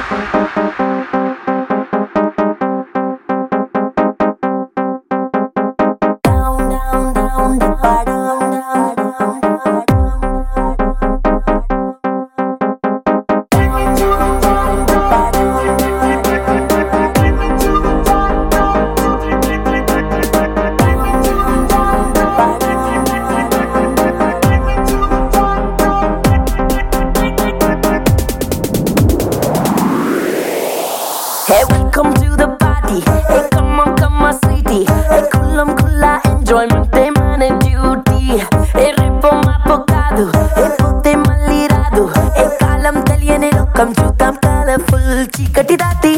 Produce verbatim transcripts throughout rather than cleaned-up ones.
Hey, welcome to the party. Hey, come on, come on, sweetie. Hey, kulam kula enjoyment te mane duty. Hey, repo mapokadu. Hey, pote maliradu. Hey, kalam teliyane lokam chudam colorful chikati dati.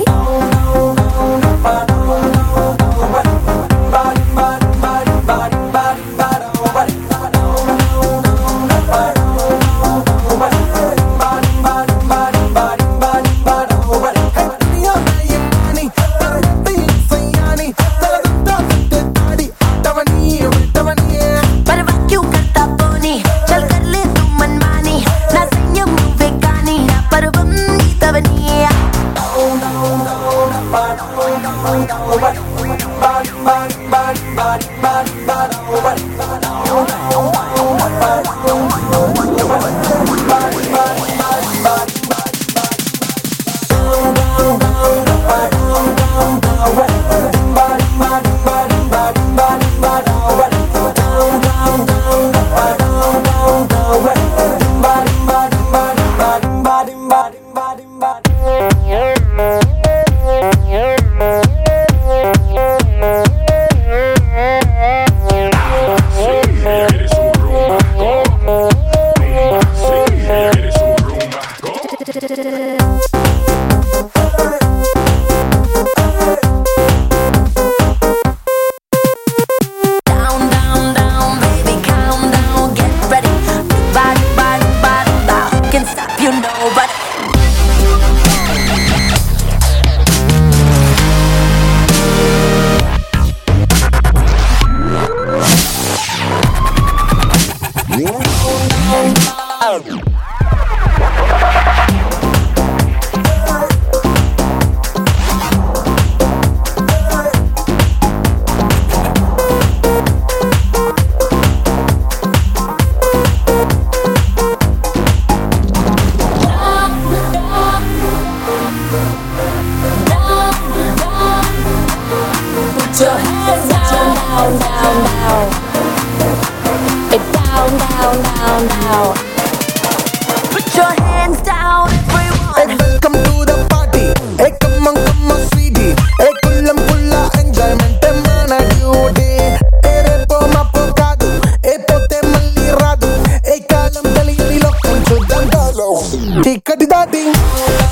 Put your hands down, down, down, down. It down, down, down, down. Put your hands down, everyone. Hey, welcome to the party. Hey, come on, come on, sweetie. Hey, kulam kula enjoyment te mana duty. Hey, repo mapokadu. Hey, pote maliradu. Hey, kalam taliyani lokam chudam dalo. Tikati dati.